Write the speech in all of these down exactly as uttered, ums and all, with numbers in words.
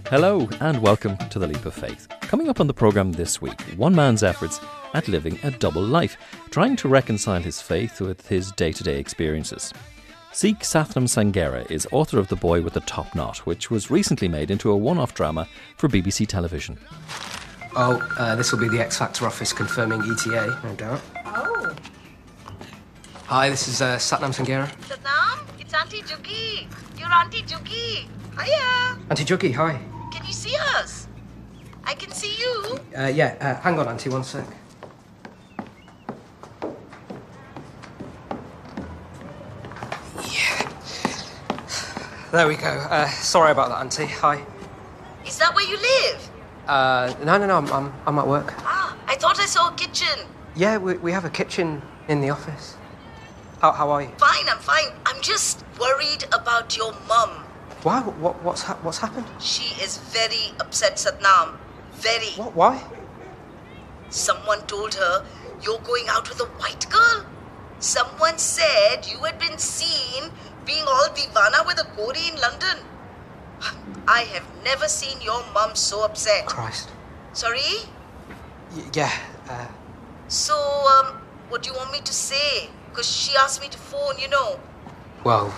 Hello and welcome to The Leap of Faith. Coming up on the programme this week, one man's efforts at living a double life, trying to reconcile his faith with his day-to-day experiences. Sikh Satnam Sanghera is author of The Boy with the Top Knot, which was recently made into a one-off drama for B B C television. Oh, uh, this will be the X Factor office confirming E T A, no doubt. Oh. Hi, this is uh, Satnam Sanghera. Satnam, it's Auntie Jugi. You're Auntie Jugi. Hiya. Auntie Jugi, hi. Can you see us? I can see you. Uh, yeah, uh, hang on, Auntie, one sec. Yeah. There we go. Uh, sorry about that, Auntie. Hi. Is that where you live? Uh, no, no, no, I'm, I'm, I'm at work. Ah, I thought I saw a kitchen. Yeah, we, we have a kitchen in the office. How, how are you? Fine, I'm fine. I'm just worried about your mum. Why? What, what's, ha- what's happened? She is very upset, Satnam. Very. What? Why? Someone told her you're going out with a white girl. Someone said you had been seen being all divana with a Gori in London. I have never seen your mum so upset. Christ. Sorry? Y- yeah, uh... So, um, what do you want me to say? Because she asked me to phone, you know. Well...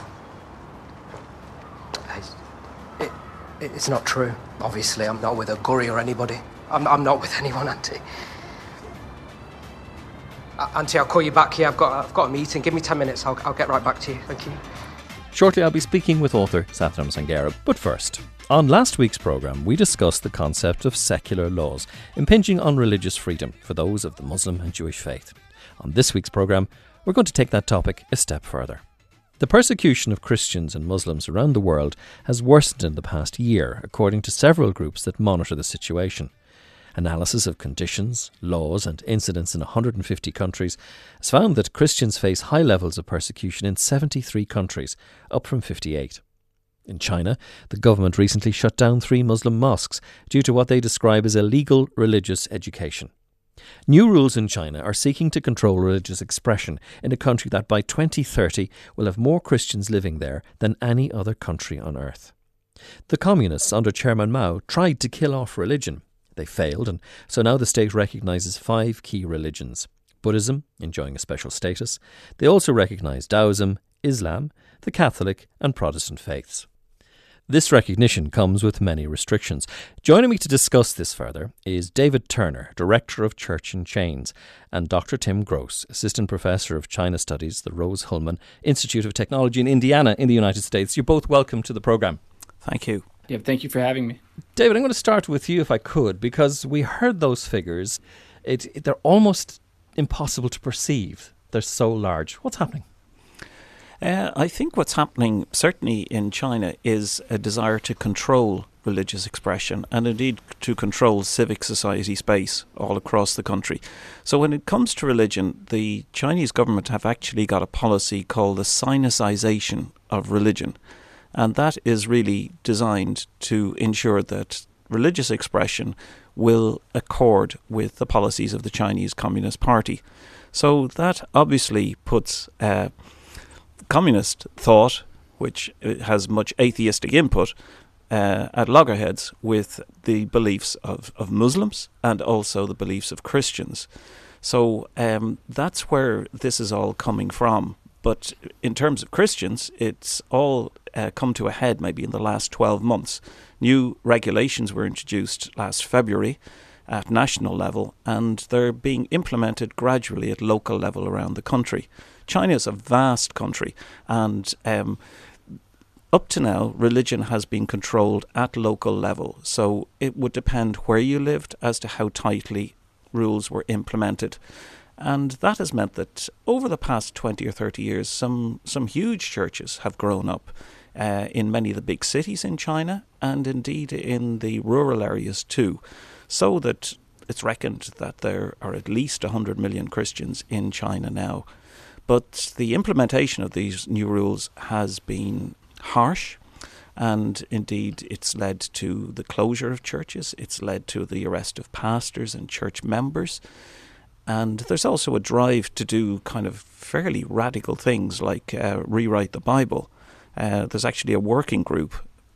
It, it, it's not true. Obviously, I'm not with a Guri or anybody. I'm, I'm not with anyone, Auntie. Uh, Auntie, I'll call you back here. I've got, I've got a meeting. Give me ten minutes. I'll, I'll get right back to you. Thank you. Shortly I'll be speaking with author Satnam Sanghera. But first, on last week's programme we discussed the concept of secular laws impinging on religious freedom for those of the Muslim and Jewish faith. On this week's programme we're going to take that topic a step further. The persecution of Christians and Muslims around the world has worsened in the past year, according to several groups that monitor the situation. Analysis of conditions, laws and incidents in one hundred fifty countries has found that Christians face high levels of persecution in seventy-three countries, up from fifty-eight. In China, the government recently shut down three Muslim mosques due to what they describe as illegal religious education. New rules in China are seeking to control religious expression in a country that by twenty thirty will have more Christians living there than any other country on earth. The communists under Chairman Mao tried to kill off religion. They failed, and so now the state recognises five key religions. Buddhism, enjoying a special status. They also recognise Taoism, Islam, the Catholic and Protestant faiths. This recognition comes with many restrictions. Joining me to discuss this further is David Turner, Director of Church in Chains, and Doctor Tim Gross, Assistant Professor of China Studies, the Rose-Hulman Institute of Technology in Indiana in the United States. You're both welcome to the programme. Thank you. Yeah, thank you for having me. David, I'm going to start with you if I could, because we heard those figures. It, it, they're almost impossible to perceive. They're so large. What's happening? Uh, I think what's happening, certainly in China, is a desire to control religious expression and indeed to control civic society space all across the country. So when it comes to religion, the Chinese government have actually got a policy called the Sinicization of religion. And that is really designed to ensure that religious expression will accord with the policies of the Chinese Communist Party. So that obviously puts uh, communist thought, which has much atheistic input, uh, at loggerheads with the beliefs of, of Muslims and also the beliefs of Christians. So um, that's where this is all coming from. But in terms of Christians, it's all uh, come to a head maybe in the last twelve months. New regulations were introduced last February at national level, and they're being implemented gradually at local level around the country. China is a vast country, and um, up to now, religion has been controlled at local level. So it would depend where you lived as to how tightly rules were implemented. And that has meant that over the past twenty or thirty years, some, some huge churches have grown up uh, in many of the big cities in China and indeed in the rural areas too. So that it's reckoned that there are at least one hundred million Christians in China now. But the implementation of these new rules has been harsh, and indeed it's led to the closure of churches, it's led to the arrest of pastors and church members. And there's also a drive to do kind of fairly radical things like uh, rewrite the Bible. Uh, there's actually a working group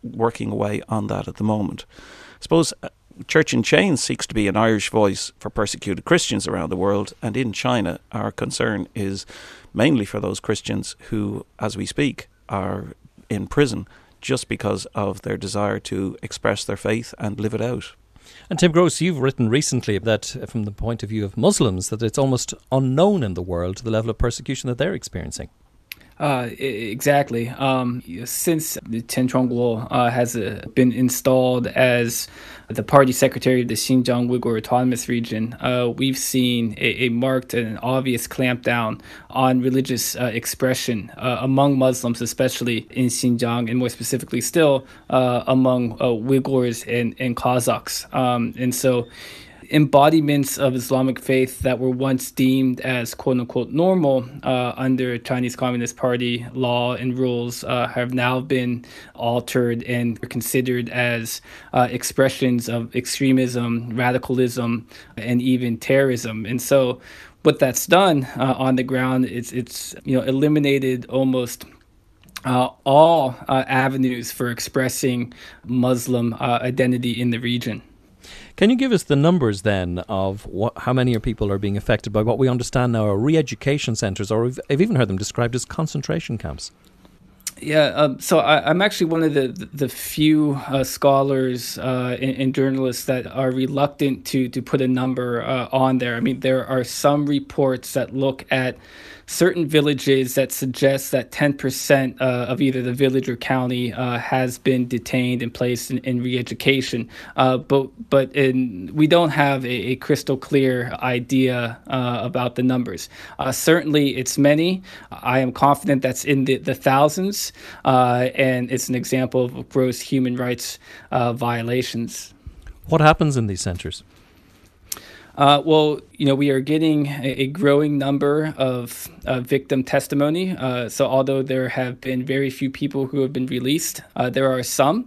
working away on that at the moment. I suppose uh, Church in Chains seeks to be an Irish voice for persecuted Christians around the world, and in China our concern is mainly for those Christians who, as we speak, are in prison just because of their desire to express their faith and live it out. And Tim Gross, you've written recently that, uh, from the point of view of Muslims, that it's almost unknown in the world the level of persecution that they're experiencing. Uh, exactly. Um, since Chen Chongguo uh, has uh, been installed as the party secretary of the Xinjiang Uyghur Autonomous Region, uh, we've seen a, a marked and obvious clampdown on religious uh, expression uh, among Muslims, especially in Xinjiang, and more specifically still uh, among uh, Uyghurs and, and Kazakhs. Um, and so embodiments of Islamic faith that were once deemed as quote-unquote normal uh, under Chinese Communist Party law and rules uh, have now been altered and considered as uh, expressions of extremism, radicalism, and even terrorism. And so what that's done uh, on the ground, it's, it's you know, eliminated almost Uh, all uh, avenues for expressing Muslim uh, identity in the region. Can you give us the numbers then of what, how many people are being affected by what we understand now are re-education centres, or I've, I've even heard them described as concentration camps? Yeah, um, so I, I'm actually one of the the few uh, scholars uh, and, and journalists that are reluctant to to put a number uh, on there. I mean, there are some reports that look at certain villages that suggest that ten percent uh, of either the village or county uh, has been detained and placed in, in re-education. Uh, but but in, we don't have a, a crystal clear idea uh, about the numbers. Uh, certainly, it's many. I am confident that's in the, the thousands, uh, and it's an example of gross human rights uh, violations. What happens in these centres? Uh, well, you know, we are getting a, a growing number of uh, victim testimony. Uh, so although there have been very few people who have been released, uh, there are some.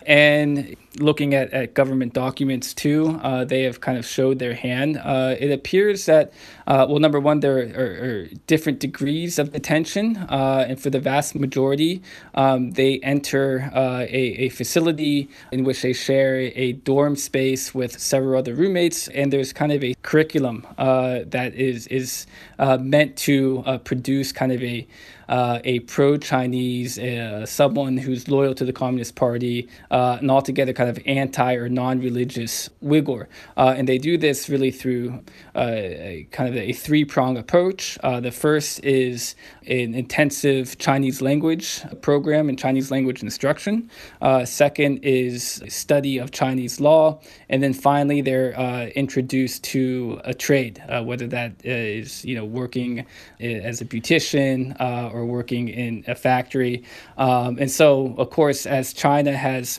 And looking at, at government documents, too, uh, they have kind of showed their hand. Uh, it appears that, uh, well, number one, there are, are different degrees of detention. Uh, and for the vast majority, um, they enter uh, a, a facility in which they share a dorm space with several other roommates. And there's kind of a curriculum uh, that is, is uh, meant to uh, produce kind of a Uh, a pro-Chinese, uh, someone who's loyal to the Communist Party, uh, an altogether kind of anti or non-religious Uyghur. Uh, and they do this really through uh, a kind of a three-prong approach. Uh, the first is an intensive Chinese language program and Chinese language instruction. Uh, second is study of Chinese law. And then finally, they're uh, introduced to a trade, uh, whether that is, you know, working as a beautician uh, or working in a factory. Um, and so, of course, as China has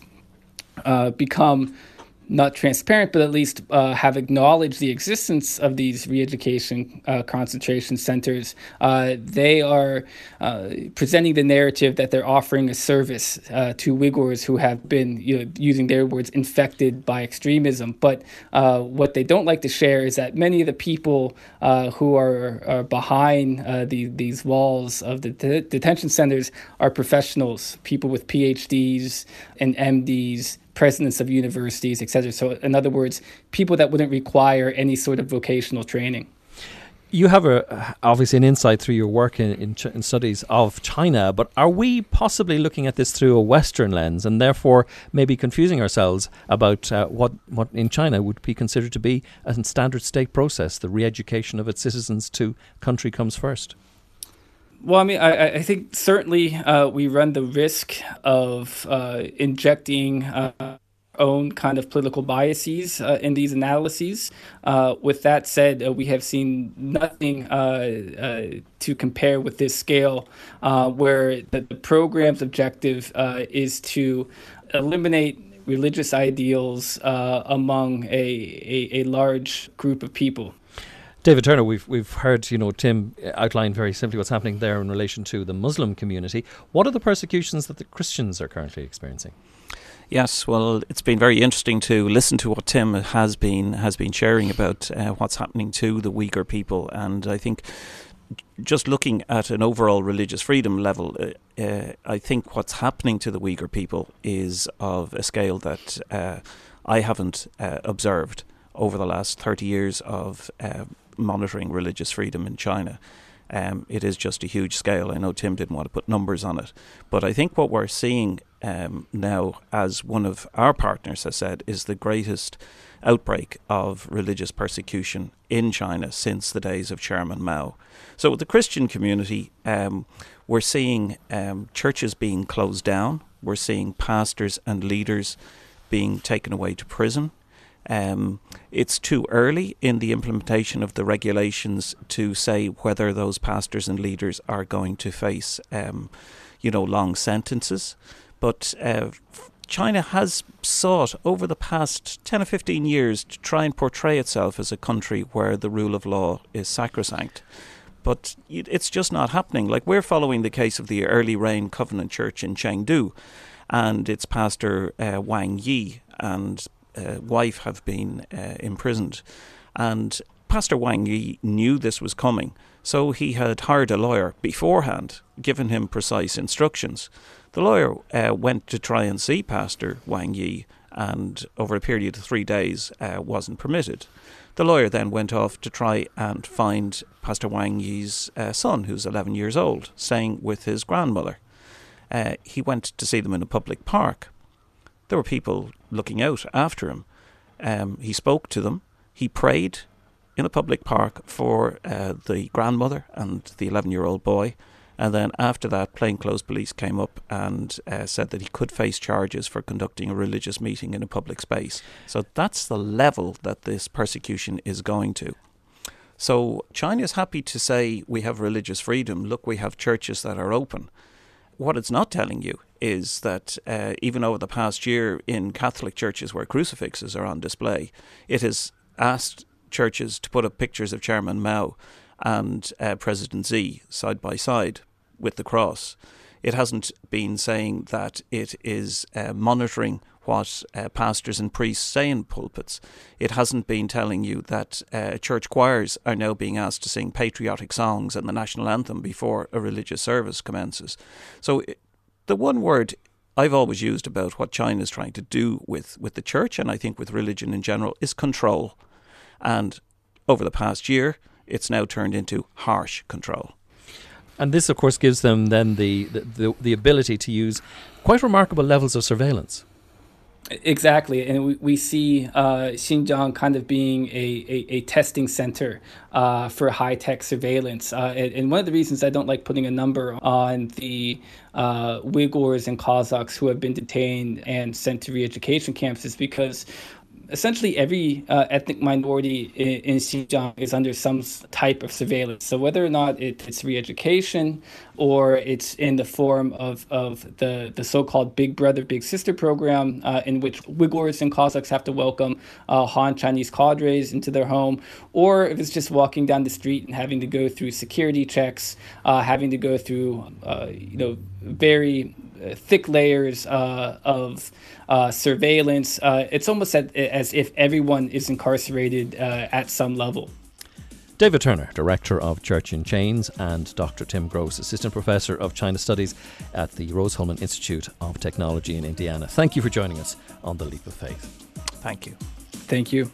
uh, become not transparent, but at least uh, have acknowledged the existence of these re-education uh, concentration centers, uh, they are uh, presenting the narrative that they're offering a service uh, to Uyghurs who have been, you know, using their words, infected by extremism. But uh, what they don't like to share is that many of the people uh, who are, are behind uh, the, these walls of the de- detention centers are professionals, people with P H Ds and M Ds, presidents of universities, et cetera. So in other words, people that wouldn't require any sort of vocational training. You have a, obviously an insight through your work in, in, in studies of China, but are we possibly looking at this through a Western lens and therefore maybe confusing ourselves about uh, what, what in China would be considered to be a standard state process, the re-education of its citizens to country comes first? Well, I mean, I, I think certainly uh, we run the risk of uh, injecting uh, own kind of political biases uh, in these analyses. Uh, with that said, uh, we have seen nothing uh, uh, to compare with this scale, uh, where the, the program's objective uh, is to eliminate religious ideals uh, among a, a, a large group of people. David Turner, we've we've heard, you know, Tim outline very simply what's happening there in relation to the Muslim community. What are the persecutions that the Christians are currently experiencing? Yes, well, it's been very interesting to listen to what Tim has been has been sharing about uh, what's happening to the Uyghur people, and I think just looking at an overall religious freedom level, uh, uh, I think what's happening to the Uyghur people is of a scale that uh, I haven't uh, observed over the last thirty years of uh, monitoring religious freedom in China. Um, it is just a huge scale. I know Tim didn't want to put numbers on it, but I think what we're seeing um, now, as one of our partners has said, is the greatest outbreak of religious persecution in China since the days of Chairman Mao. So with the Christian community, um, we're seeing um, churches being closed down. We're seeing pastors and leaders being taken away to prison. Um, it's too early in the implementation of the regulations to say whether those pastors and leaders are going to face, um, you know, long sentences. But uh, China has sought over the past ten or fifteen years to try and portray itself as a country where the rule of law is sacrosanct. But it's just not happening. Like, we're following the case of the Early Rain Covenant Church in Chengdu, and its pastor uh, Wang Yi and uh, wife have been uh, imprisoned. And Pastor Wang Yi knew this was coming, so he had hired a lawyer beforehand, given him precise instructions. The lawyer uh, went to try and see Pastor Wang Yi, and over a period of three days uh, wasn't permitted. The lawyer then went off to try and find Pastor Wang Yi's uh, son, who's eleven years old, staying with his grandmother. Uh, he went to see them in a public park. There were people looking out after him. Um, he spoke to them. He prayed in a public park for uh, the grandmother and the eleven-year-old boy. And then after that, plainclothes police came up and uh, said that he could face charges for conducting a religious meeting in a public space. So that's the level that this persecution is going to. So China is happy to say we have religious freedom. Look, we have churches that are open. What it's not telling you is that uh, even over the past year in Catholic churches where crucifixes are on display, it has asked churches to put up pictures of Chairman Mao and uh, President Xi side by side with the cross. It hasn't been saying that it is uh, monitoring what uh, pastors and priests say in pulpits. It hasn't been telling you that uh, church choirs are now being asked to sing patriotic songs and the national anthem before a religious service commences. So it, the one word I've always used about what China is trying to do with, with the church, and I think with religion in general, is control. And over the past year, it's now turned into harsh control. And this, of course, gives them then the, the, the, the ability to use quite remarkable levels of surveillance. Exactly. And we, we see uh, Xinjiang kind of being a, a, a testing center uh, for high-tech surveillance. Uh, and, and one of the reasons I don't like putting a number on the uh, Uyghurs and Kazakhs who have been detained and sent to re-education camps is because essentially every uh, ethnic minority in, in Xinjiang is under some type of surveillance. So whether or not it, it's re-education or it's in the form of, of the, the so-called Big Brother, Big Sister program, uh, in which Uyghurs and Kazakhs have to welcome uh, Han Chinese cadres into their home, or if it's just walking down the street and having to go through security checks, uh, having to go through, uh, you know, very thick layers uh, of uh, surveillance. Uh, it's almost at, as if everyone is incarcerated uh, at some level. David Turner, Director of Church in Chains, and Doctor Tim Gross, Assistant Professor of China Studies at the Rose-Hulman Institute of Technology in Indiana. Thank you for joining us on The Leap of Faith. Thank you. Thank you.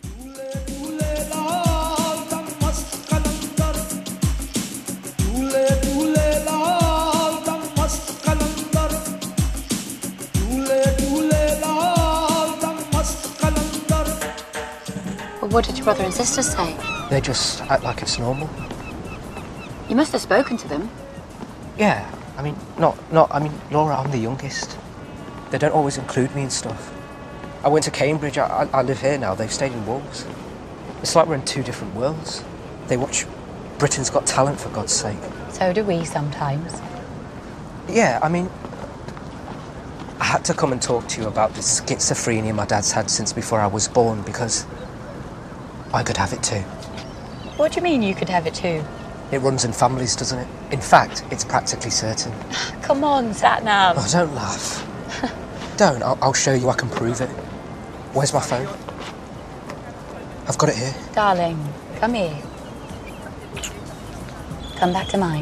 What did your brother and sister say? They just act like it's normal. You must have spoken to them. Yeah, I mean, not, not, I mean, Laura, I'm the youngest. They don't always include me in stuff. I went to Cambridge, I, I, I live here now, they've stayed in Wolves. It's like we're in two different worlds. They watch Britain's Got Talent, for God's sake. So do we sometimes. Yeah, I mean, I had to come and talk to you about the schizophrenia my dad's had since before I was born, because I could have it too. What do you mean you could have it too? It runs in families, doesn't it? In fact, it's practically certain. Come on, Satnam. Oh, don't laugh. Don't. I'll, I'll show you. I can prove it. Where's my phone? I've got it here. Darling, come here. Come back to mine.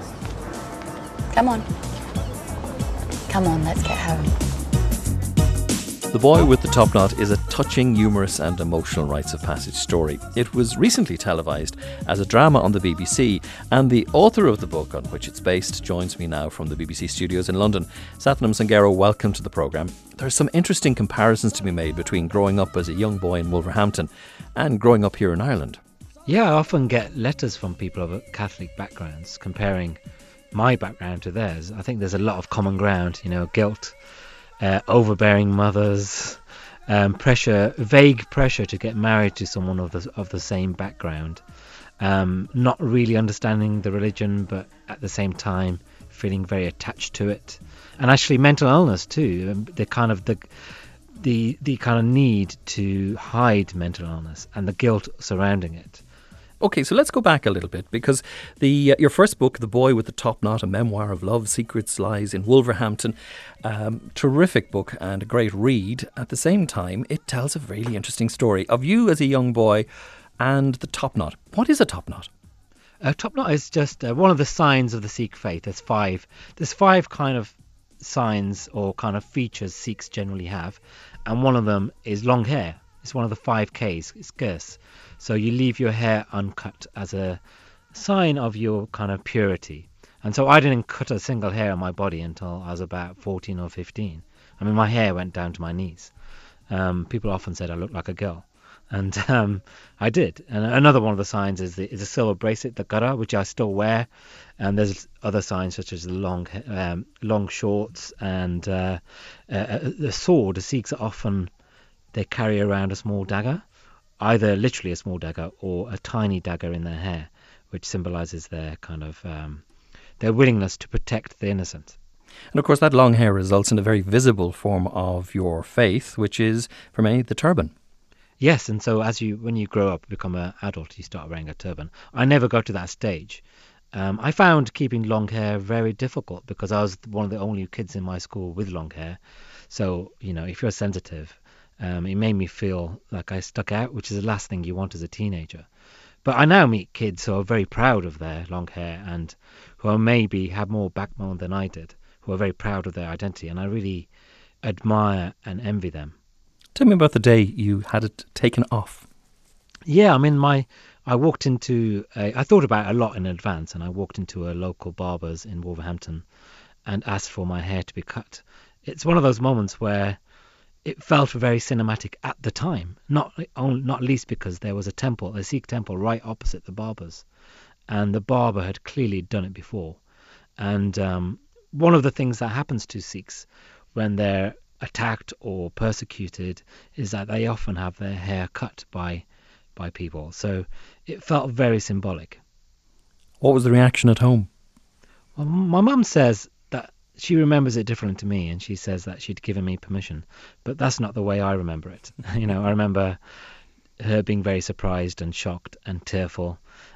Come on. Come on, let's get home. The Boy with the Top Knot is a touching, humorous and emotional rites of passage story. It was recently televised as a drama on the B B C, and the author of the book on which it's based joins me now from the B B C studios in London. Sathnam Sanghera, welcome to the programme. There are some interesting comparisons to be made between growing up as a young boy in Wolverhampton and growing up here in Ireland. Yeah, I often get letters from people of Catholic backgrounds comparing my background to theirs. I think there's a lot of common ground, you know, guilt, uh, overbearing mothers, um, pressure, vague pressure to get married to someone of the of the same background, um, not really understanding the religion, but at the same time feeling very attached to it, and actually mental illness too. The kind of the the the kind of need to hide mental illness and the guilt surrounding it. OK, so let's go back a little bit, because the uh, your first book, The Boy with the Top Knot, a memoir of love, secrets, lies in Wolverhampton, um, terrific book and a great read. At the same time, it tells a really interesting story of you as a young boy and the top knot. What is a top knot? A top knot is just uh, one of the signs of the Sikh faith. There's five. There's five kind of signs or kind of features Sikhs generally have, and one of them is long hair. It's one of the five Ks. It's Ks. So you leave your hair uncut as a sign of your kind of purity. And so I didn't cut a single hair on my body until I was about fourteen or fifteen. I mean, my hair went down to my knees. Um, people often said I looked like a girl. And um, I did. And another one of the signs is, the, is a silver bracelet, the gara, which I still wear. And there's other signs such as the long, um, long shorts and uh, uh, the sword. The Sikhs are often, they carry around a small dagger, either literally a small dagger or a tiny dagger in their hair, which symbolises their kind of um, their willingness to protect the innocent. And of course that long hair results in a very visible form of your faith, which is, for many, the turban. Yes, and so as you, when you grow up, become an adult, you start wearing a turban. I never got to that stage. Um, I found keeping long hair very difficult because I was one of the only kids in my school with long hair. So, you know, if you're sensitive, um, it made me feel like I stuck out, which is the last thing you want as a teenager. But I now meet kids who are very proud of their long hair and who are maybe have more backbone than I did, who are very proud of their identity, and I really admire and envy them. Tell me about the day you had it taken off. Yeah, I mean, my I walked into a, I thought about it a lot in advance, and I walked into a local barber's in Wolverhampton and asked for my hair to be cut. It's one of those moments where it felt very cinematic at the time, not not least because there was a temple, a Sikh temple, right opposite the barber's, and the barber had clearly done it before. And um, one of the things that happens to Sikhs when they're attacked or persecuted is that they often have their hair cut by by people. So it felt very symbolic. What was the reaction at home? Well, my mum says that she remembers it different to me, and she says that she'd given me permission, but that's not the way I remember it. You know, I remember her being very surprised and shocked and tearful,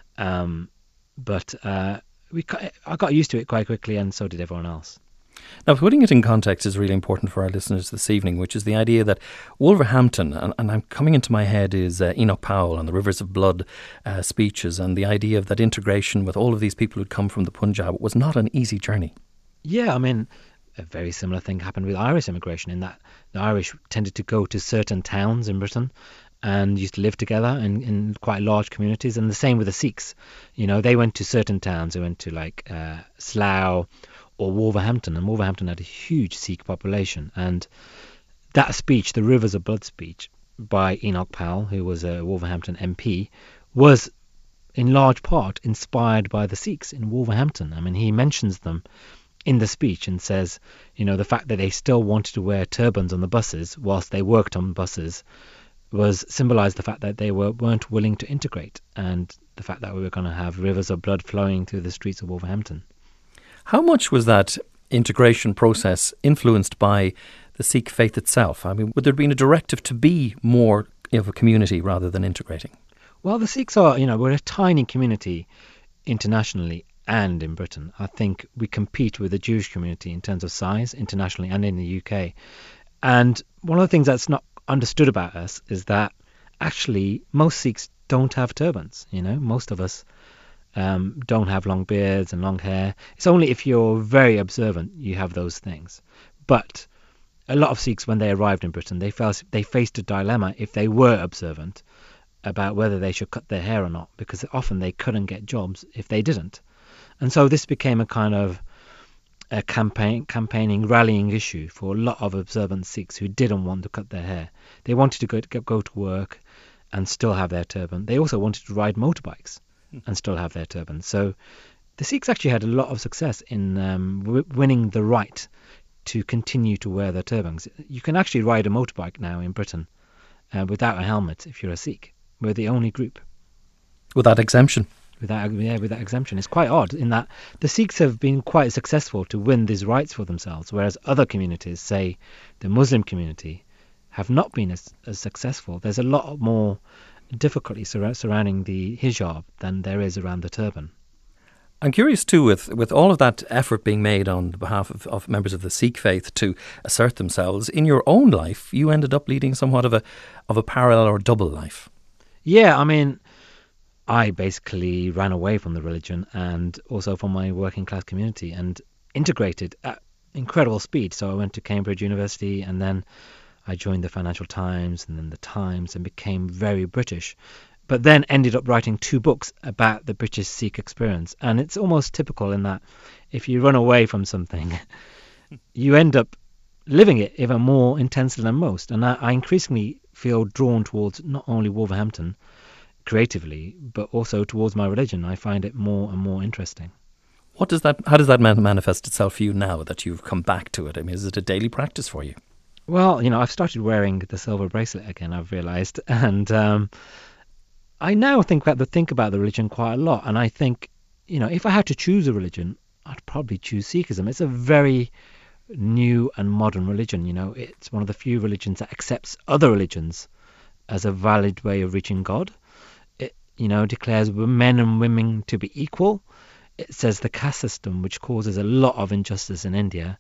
um, but uh, we I got used to it quite quickly, and so did everyone else. Now, putting it in context is really important for our listeners this evening, which is the idea that Wolverhampton, and, and I'm coming into my head, is uh, Enoch Powell and the Rivers of Blood uh, speeches, and the idea of that integration with all of these people who'd come from the Punjab was not an easy journey. Yeah, I mean, a very similar thing happened with Irish immigration, in that the Irish tended to go to certain towns in Britain and used to live together in, in quite large communities, and the same with the Sikhs. You know, they went to certain towns. They went to like uh, Slough or Wolverhampton, and Wolverhampton had a huge Sikh population. And that speech, the Rivers of Blood speech by Enoch Powell, who was a Wolverhampton M P, was in large part inspired by the Sikhs in Wolverhampton. I mean, he mentions them in the speech and says, you know, the fact that they still wanted to wear turbans on the buses whilst they worked on buses was symbolised the fact that they were, weren't willing to integrate, and the fact that we were going to have rivers of blood flowing through the streets of Wolverhampton. How much was that integration process influenced by the Sikh faith itself? I mean, would there have been a directive to be more of a community rather than integrating? Well, the Sikhs are, you know, we're a tiny community internationally and in Britain. I think we compete with the Jewish community in terms of size internationally and in the U K. And one of the things that's not understood about us is that actually most Sikhs don't have turbans. You know, most of us um, don't have long beards and long hair. It's only if you're very observant you have those things. But a lot of Sikhs, when they arrived in Britain, they felt they faced a dilemma if they were observant about whether they should cut their hair or not, because often they couldn't get jobs if they didn't. And so this became a kind of a campaign, campaigning, rallying issue for a lot of observant Sikhs who didn't want to cut their hair. They wanted to go to, go to work and still have their turban. They also wanted to ride motorbikes and still have their turban. So the Sikhs actually had a lot of success in um, w- winning the right to continue to wear their turbans. You can actually ride a motorbike now in Britain uh, without a helmet if you're a Sikh. We're the only group. With that exemption. With that, yeah, with that exemption. It's quite odd in that the Sikhs have been quite successful to win these rights for themselves, whereas other communities, say the Muslim community, have not been as, as successful. There's a lot more difficulty sur- surrounding the hijab than there is around the turban. I'm curious too, with, with all of that effort being made on behalf of, of members of the Sikh faith to assert themselves, in your own life, you ended up leading somewhat of a of a parallel or double life. Yeah, I mean, I basically ran away from the religion and also from my working class community and integrated at incredible speed. So I went to Cambridge University and then I joined the Financial Times and then the Times and became very British. But then ended up writing two books about the British Sikh experience. And it's almost typical in that if you run away from something, you end up living it even more intensely than most. And I, I increasingly feel drawn towards not only Wolverhampton creatively, but also towards my religion. I find it more and more interesting. What does that? How does that man- manifest itself for you now that you've come back to it? I mean, is it a daily practice for you? Well, you know, I've started wearing the silver bracelet again, I've realised. And um, I now think about the think about the religion quite a lot. And I think, you know, if I had to choose a religion, I'd probably choose Sikhism. It's a very new and modern religion. You know, it's one of the few religions that accepts other religions as a valid way of reaching God. It, you know, declares men and women to be equal. It says the caste system, which causes a lot of injustice in India,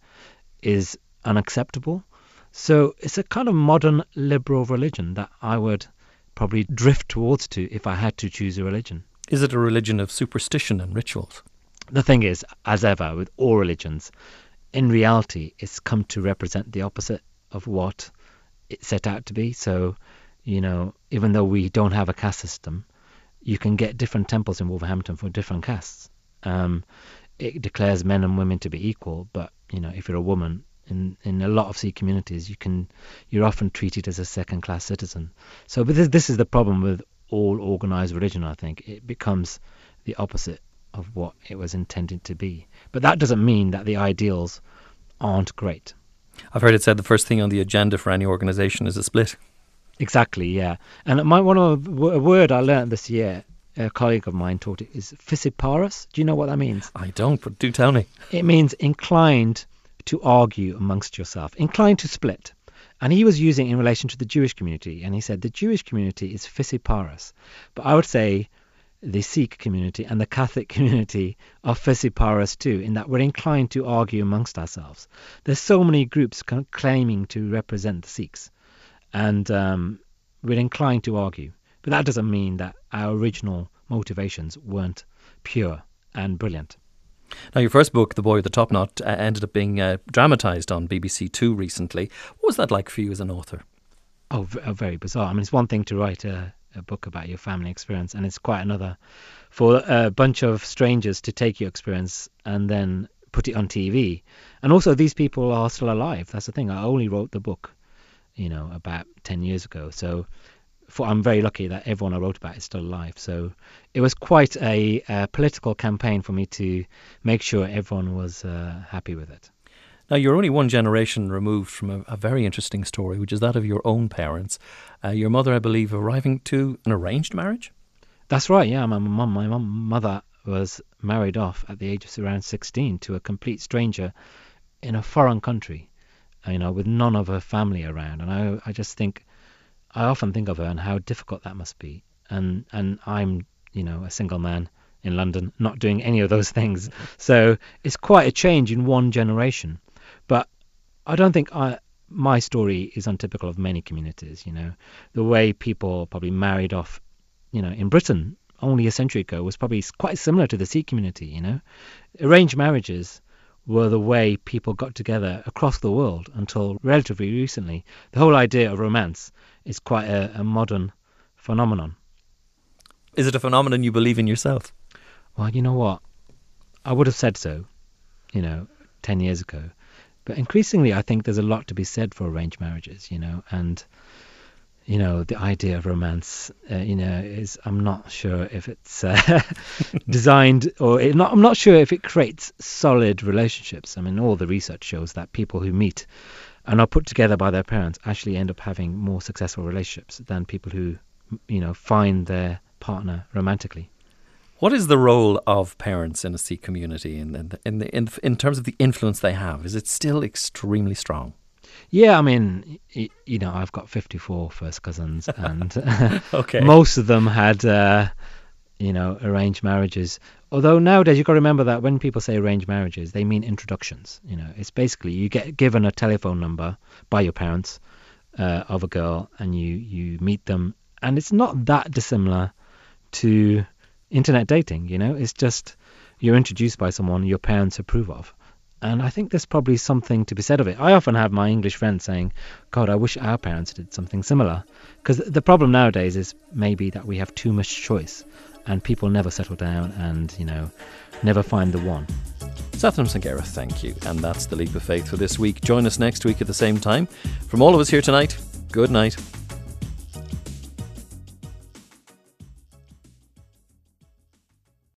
is unacceptable. So it's a kind of modern liberal religion that I would probably drift towards to if I had to choose a religion. Is it a religion of superstition and rituals? The thing is, as ever with all religions, in reality it's come to represent the opposite of what it set out to be. So, you know, even though we don't have a caste system, you can get different temples in Wolverhampton for different castes. Um, it declares men and women to be equal, but, you know, if you're a woman, in in a lot of Sikh communities, you can you're often treated as a second-class citizen. So, but this, this is the problem with all organised religion. I think it becomes the opposite of what it was intended to be. But that doesn't mean that the ideals aren't great. I've heard it said the first thing on the agenda for any organisation is a split. Exactly, yeah. And my one of a word I learned this year, a colleague of mine taught it, is fissiparous. Do you know what that means? I don't, but do tell me. It means inclined to argue amongst yourself, inclined to split. And he was using it in relation to the Jewish community. And he said the Jewish community is fissiparous. But I would say the Sikh community and the Catholic community are fissiparous too, in that we're inclined to argue amongst ourselves. There's so many groups kind of claiming to represent the Sikhs. And um, we're inclined to argue. But that doesn't mean that our original motivations weren't pure and brilliant. Now, your first book, The Boy with the Top Knot, uh, ended up being uh, dramatised on B B C Two recently. What was that like for you as an author? Oh, v- very bizarre. I mean, it's one thing to write a, a book about your family experience, and it's quite another for a bunch of strangers to take your experience and then put it on T V. And also, these people are still alive. That's the thing. I only wrote the book, you know, about ten years ago. So for, I'm very lucky that everyone I wrote about is still alive. So it was quite a, a political campaign for me to make sure everyone was uh, happy with it. Now, you're only one generation removed from a, a very interesting story, which is that of your own parents. Uh, your mother, I believe, arriving to an arranged marriage? That's right, yeah. My mum, my mum, mother was married off at the age of around sixteen to a complete stranger in a foreign country, you know, with none of her family around. And I, I just think, I often think of her and how difficult that must be. And and I'm, you know, a single man in London, not doing any of those things. So it's quite a change in one generation. But I don't think I, my story is untypical of many communities, you know. The way people probably married off, you know, in Britain only a century ago was probably quite similar to the Sikh community, you know. Arranged marriages were the way people got together across the world until relatively recently. The whole idea of romance is quite a, a modern phenomenon. Is it a phenomenon you believe in yourself? Well, you know what? I would have said so, you know, ten years ago. But increasingly, I think there's a lot to be said for arranged marriages, you know, and, you know, the idea of romance, uh, you know, is, I'm not sure if it's uh, designed or it not, I'm not sure if it creates solid relationships. I mean, all the research shows that people who meet and are put together by their parents actually end up having more successful relationships than people who, you know, find their partner romantically. What is the role of parents in a Sikh community in in, in, in in terms of the influence they have? Is it still extremely strong? Yeah, I mean, y- you know, I've got fifty-four first cousins, and okay. most of them had, uh, you know, arranged marriages. Although nowadays you've got to remember that when people say arranged marriages, they mean introductions. You know, it's basically you get given a telephone number by your parents uh, of a girl, and you you meet them, and it's not that dissimilar to internet dating. You know, it's just you're introduced by someone your parents approve of. And I think there's probably something to be said of it. I often have my English friends saying, God, I wish our parents did something similar. Because the problem nowadays is maybe that we have too much choice and people never settle down and, you know, never find the one. Sathnam Sanghera, thank you. And that's The Leap of Faith for this week. Join us next week at the same time. From all of us here tonight, good night.